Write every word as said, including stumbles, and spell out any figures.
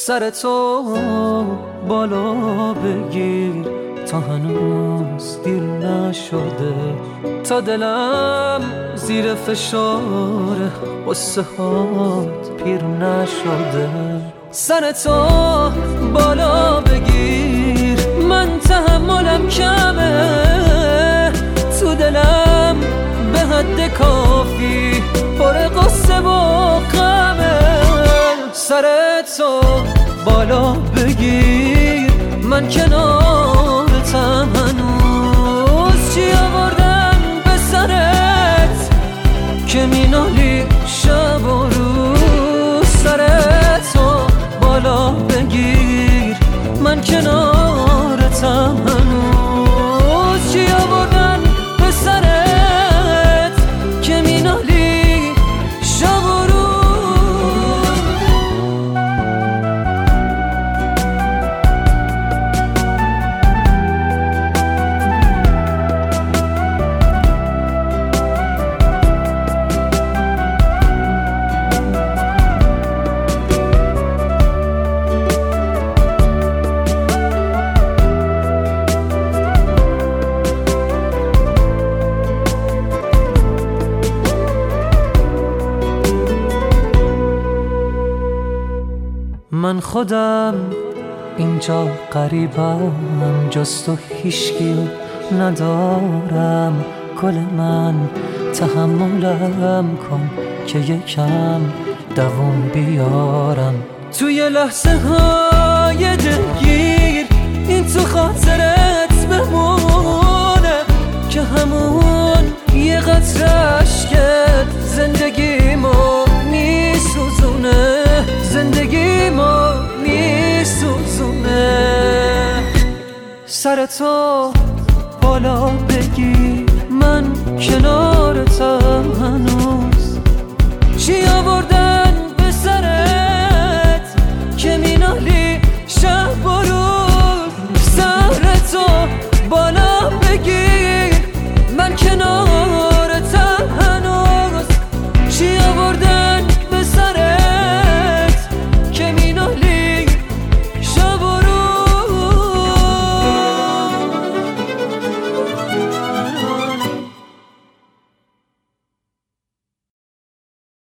سر تو بالا بگیر تا هنوز دیر نشده، تا دلم زیر فشار قصه هات پیر نشده. سر تو بالا بگیر، من تحملم کمه، تو دلم به حد کافی پر قصه و غمه. سر تو بالا بگیر، من کنارتم هنوز. چی آوردن به سرت که مینالی شب و روز؟ سر تو بالا بگیر، من کنارتم هنوز. چی آوردن به سرت که مینالی شب و روز؟ من خودم اینجا غریبم، جز تو هیچکی ندارم. گل من تحملم کن که یکم دووم بیارم. توی لحظه های دلگیر این تو خاطرت بمونه که همون یه قطره اشکت زندگیمو میسوزونه، زندگی ما میسوزونه. سر تو بالا بگیر، من کنارتم هنوز.